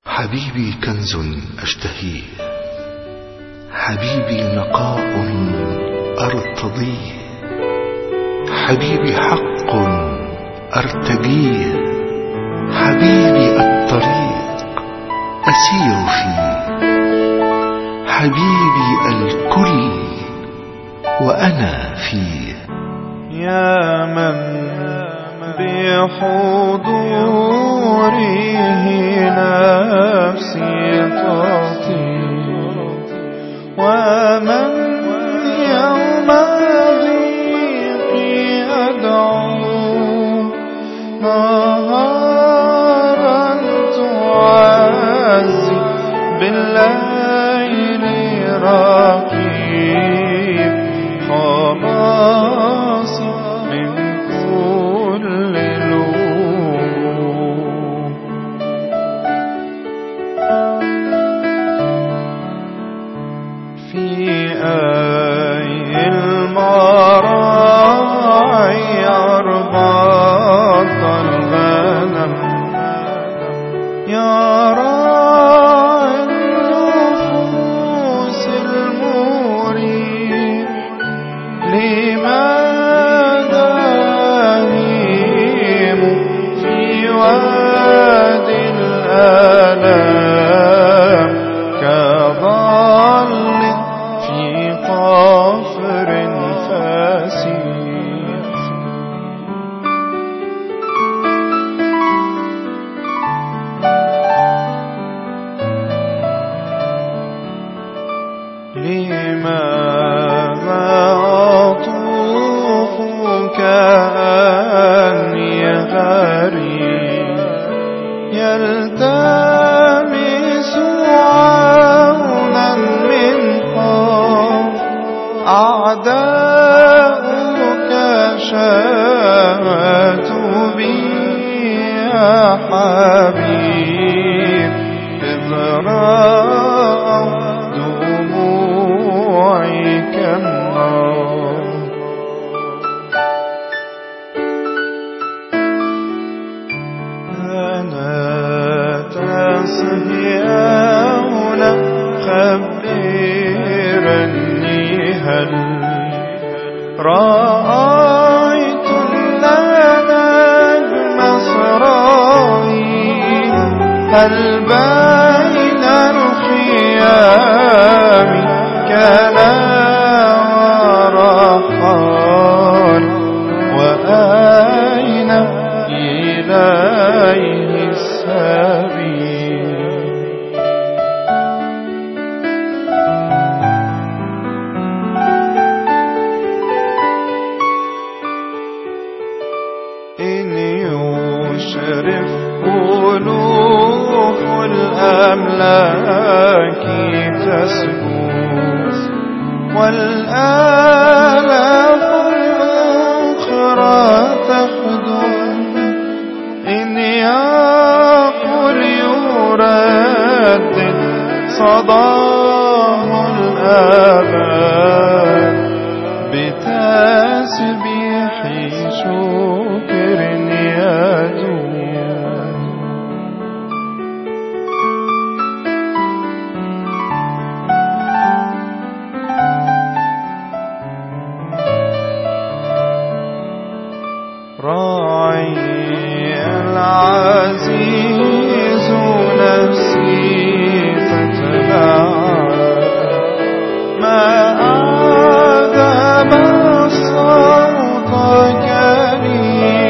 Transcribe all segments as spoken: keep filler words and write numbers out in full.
حبيبي كنز أشتهيه، حبيبي نقاء أرتضيه، حبيبي حق أرتجيه، حبيبي الطريق أسير فيه، حبيبي الكل وأنا فيه. يا من بحضوره نفسي تطير، ومن يوم ضيقي أدعو، نهارا تعزي بالليل رقيب، خلاصي من كل لوم. في أي المراعي أربط الغنم، يا راعي النفوس المريح، لماذا هيم في وادي الآلام، كظل في قفر فسيح. لماذا أطوف كأني غريب، يلتمس عونا من خوف، أعداؤك شمتوا بي يا حبيب، إذ رأوا دموعي كالنار. أنا تصهيون خبرني، هل رأيت النجم إسرائيل، هل بين الخيام كان ورحال، وأين إليه السبيل. إن يشرف ألوف الأملاك تسبو، والآلاف الأخرى تخدم، إن يقول يردد صداه الآباء، بتسبيح شكر يدوم. راعي العزيز نفسي تتبع، ما أعذب صوتك لي،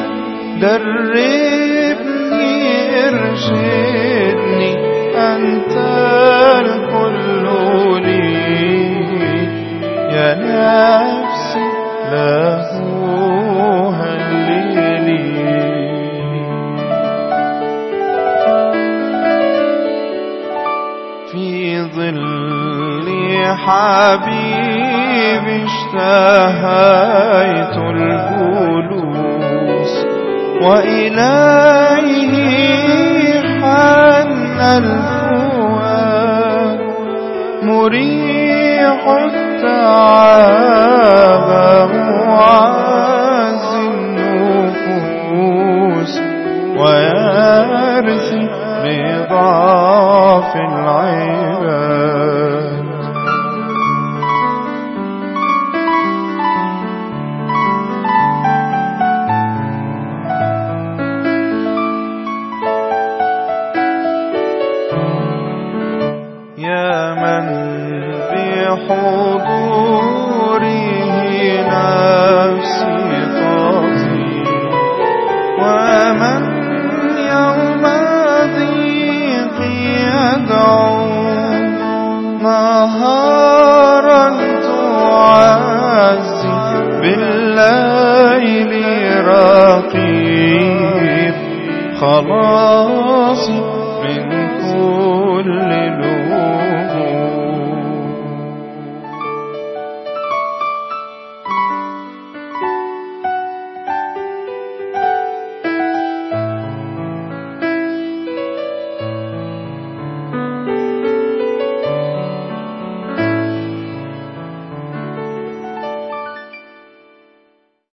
دربني ارشدني، أنت الكل لي، يا نفسي له هللي. في ظل حبيبي اشتهيت الجلوس، وإليه حن الفؤاد، مريح التعب معز النفوس، ويرثي بضعف العباد. يا من بحضوره نفسي تطيب، ومن يوم ضيقي يدعو، نهارا تعزي بالليل رقيب، خلاصي من كل لون.